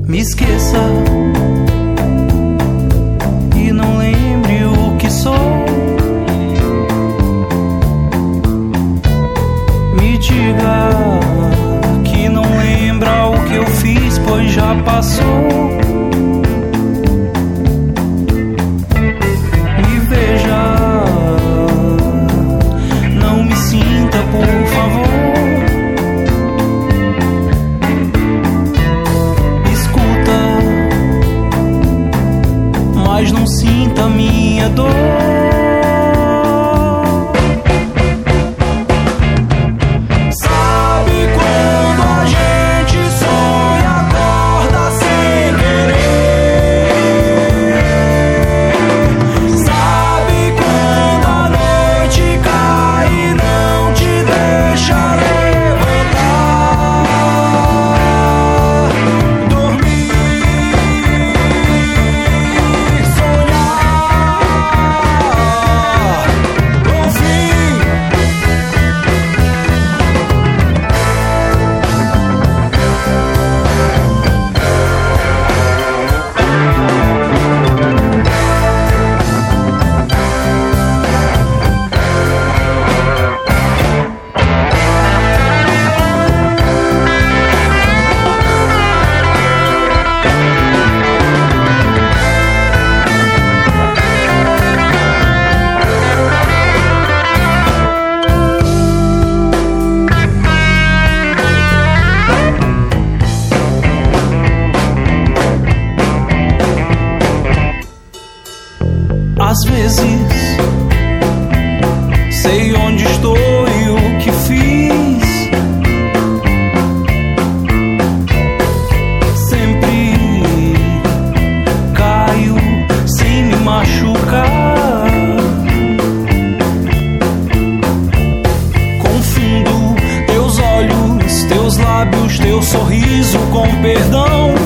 me esqueça e não lembre o que sou. Me diga que não lembra o que eu fiz, pois já passou. Me veja, não me sinta, por favor. Mas não sinta minha dor. Sabe quando a gente sonha, acorda sem querer? Sabe quando a noite cai e não te deixa levantar, dormir, às vezes sei onde estou e o que fiz. Sempre caio sem me machucar. Confundo teus olhos, teus lábios, teu sorriso com perdão.